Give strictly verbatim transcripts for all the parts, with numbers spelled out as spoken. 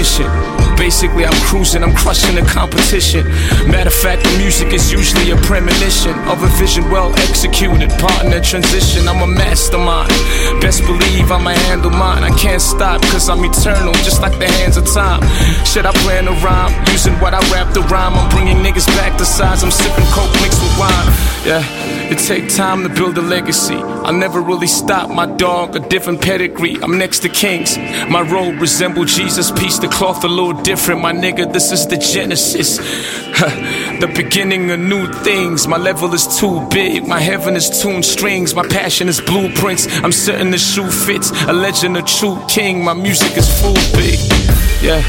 efficient. Basically, I'm cruising, I'm crushing the competition. Matter of fact, the music is usually a premonition of a vision well executed, partner transition. I'm a mastermind. Best believe I'ma handle mine. I can't stop, cause I'm eternal, just like the hands of time. Shit, I plan to rhyme, using what I rap to rhyme. I'm bringing niggas back to size. I'm sipping coke mixed with wine. Yeah, it take time to build a legacy. I never really stop, my dog, a different pedigree. I'm next to kings. My robe resemble Jesus, piece the cloth a little different. My nigga, this is the genesis. The beginning of new things. My level is too big. My heaven is tuned strings. My passion is blueprints. I'm certain the shoe fits. A legend, a true king. My music is full big. Yeah.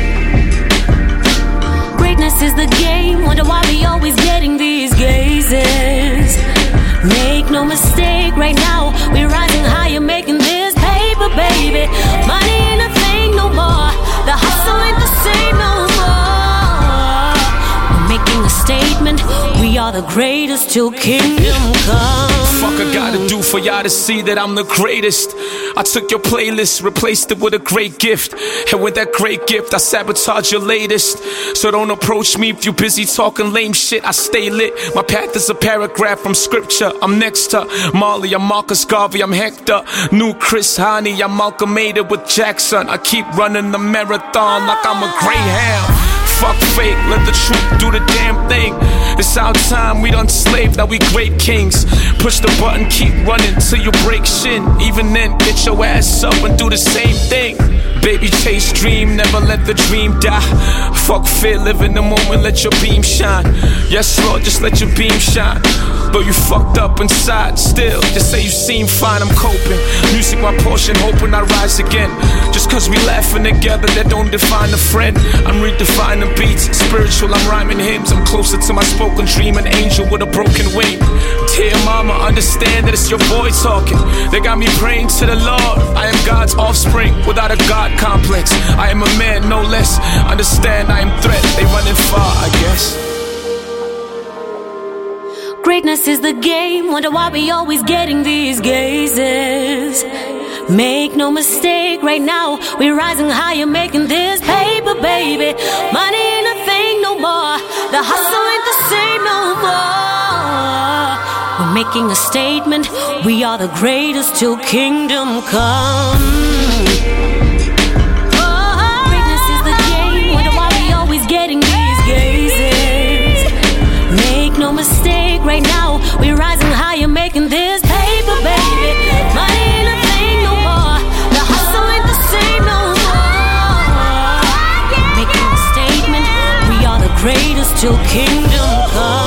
Greatness is the game. Wonder why we always getting these gazes. Make no mistake, right now we're rising higher, making this paper, baby. Money ain't a thing no more. The hustle ain't the same no more. We're making a statement. We are the greatest till kingdom come. Fuck I gotta do for y'all to see that I'm the greatest. I took your playlist, replaced it with a great gift. And with that great gift, I sabotage your latest. So don't approach me if you busy talking lame shit. I stay lit. My path is a paragraph from scripture. I'm next to Marley, I'm Marcus Garvey, I'm Hector. New Chris Hani, I'm amalgamated with Jackson. I keep running the marathon like I'm a greyhound. Fuck fake, let the truth do the damn thing. It's our time, we done slaved, now we great kings. Push the button, keep running till you break shin. Even then, get your ass up and do the same thing. Baby, chase dream, never let the dream die. Fuck fear, live in the moment, let your beam shine. Yes, Lord, just let your beam shine. Though you fucked up inside, still, just say you seem fine, I'm coping. Music my portion, hoping I rise again. Just cause we laughing together, that don't define a friend. I'm redefining beats, spiritual, I'm rhyming hymns. I'm closer to my spoken dream, an angel with a broken wing. Dear mama, understand that it's your boy talking. They got me praying to the Lord. I am God's offspring, without a God complex. I am a man, no less. Understand I am threat, they running far, I guess. Greatness is the game. Wonder why we always getting these gazes. Make no mistake, right now we're rising higher, making this paper, baby. Money ain't a thing no more. The hustle ain't the same no more. We're making a statement. We are the greatest till kingdom come. Greatness is the game. Wonder why we always getting these gazes. Make no mistake, right now we're rising higher, making this paper, baby. Money ain't a thing no more. The hustle ain't the same no more. Making a statement. We are the greatest till kingdom come.